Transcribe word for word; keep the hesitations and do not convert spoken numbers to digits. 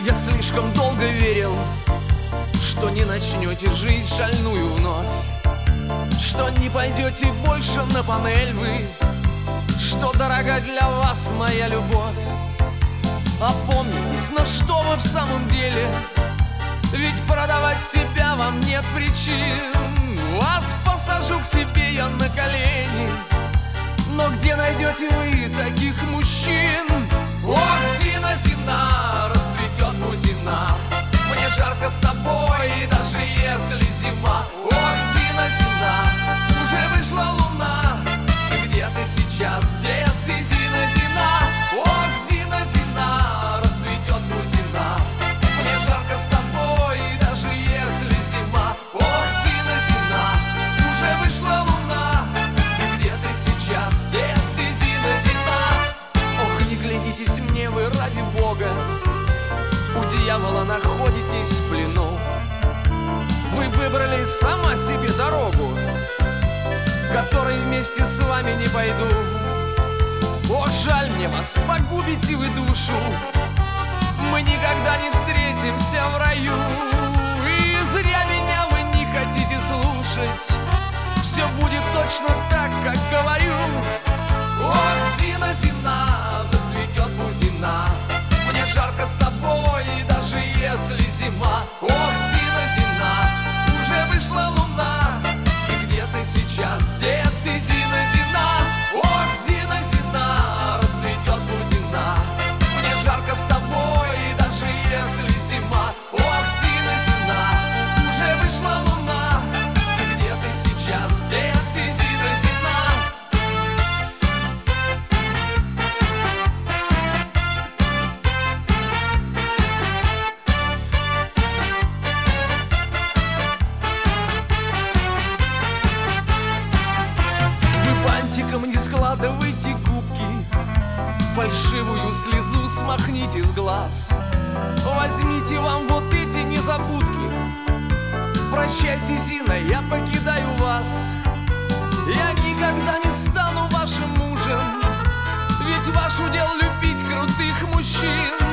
Я слишком долго верил, что не начнете жить шальную вновь, что не пойдете больше на панель вы, что дорога для вас моя любовь. Опомнитесь, но что вы в самом деле? Ведь продавать себя вам нет причин. Вас посажу к себе я на колени, но где найдете вы таких мужчин? Ох, Зина, Зина, расцветет бузина, мне жарко с тобой, даже если зима. Ох, Зина, Зина, уже вышла луна, где ты сейчас, где ты, Зина, Зина? Ох, Зина, Зина, расцветет бузина, мне жарко с тобой, даже если зима. Ох, Зина, Зина, уже вышла луна, где ты сейчас, где ты, Зина, Зина? Ох, не глядитесь мне вы, ради Бога, у дьявола находитесь в плену. Вы выбрали сама себе дорогу, которой вместе с вами не пойду. О, жаль мне вас, погубите вы душу, мы никогда не встретимся в раю. И зря меня вы не хотите слушать, все будет точно так, как говорю. Ох, Зина, Зина, зацветет бузина, мне жарко с тобой, даже если зима. Ох, Зина, Зина, уже вышла луна, где ты сейчас, где ты, Зина, Зина? Ох, Зина, Зина, расцветет бузина, мне жарко с тобой, даже если зима. Ох, Зина, Зина, уже вышла луна, где ты сейчас, где ты, Зина, Зина? Бантиком не складывайте губки, фальшивую слезу смахните с глаз. Возьмите вам вот эти незабудки. Прощайте, Зина, я покидаю вас. Я никогда не стану вашим мужем, ведь ваш удел любить крутых мужчин.